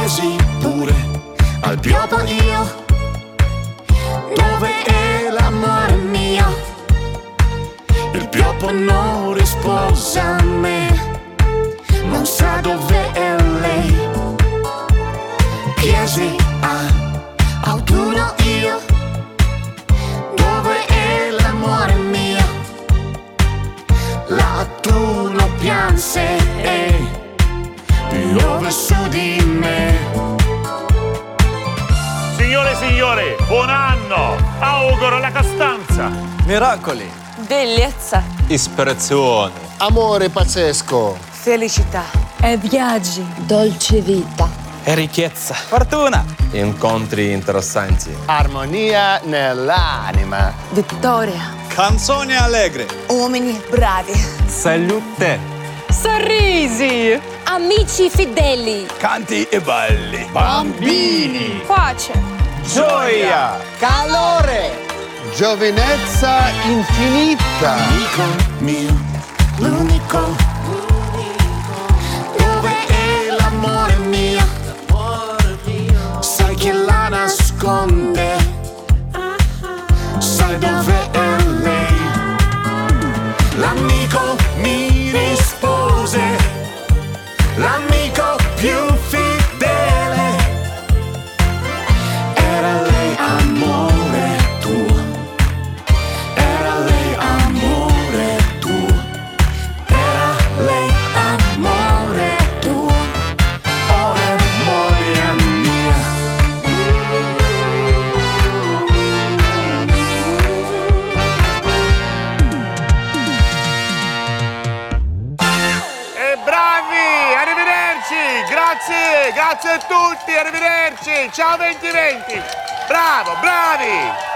chiesi pure al pioppo io, dove è l'amore mio? Il pioppo non rispose a me, non sa dove è lei. Chiesi a autunno io, dove è l'amore mio? L'autunno pianse e piove su di me. Signore e signori, buon anno! Auguro la costanza! Miracoli! Bellezza! Ispirazione! Amore pazzesco! Felicità! E viaggi! Dolce vita! E ricchezza! Fortuna! Incontri interessanti! Armonia nell'anima! Vittoria! Canzoni allegre! Uomini bravi! Salute! Sorrisi! Amici fedeli! Canti e balli! Bambini! Pace! Gioia! Calore! Giovinezza infinita! Amico mio, l'unico, dove è l'amore mio? Sai chi la nasconde? Sai dove è lei? L'amico mi rispose, l'amico più fedele, era lei amore tuo, era lei amore tuo, era lei amore tuo, ora moglie mia. E bravi! Arrivederci! Grazie! Grazie a tutti! Arrivederci! Ciao 2020! Bravo! Bravi!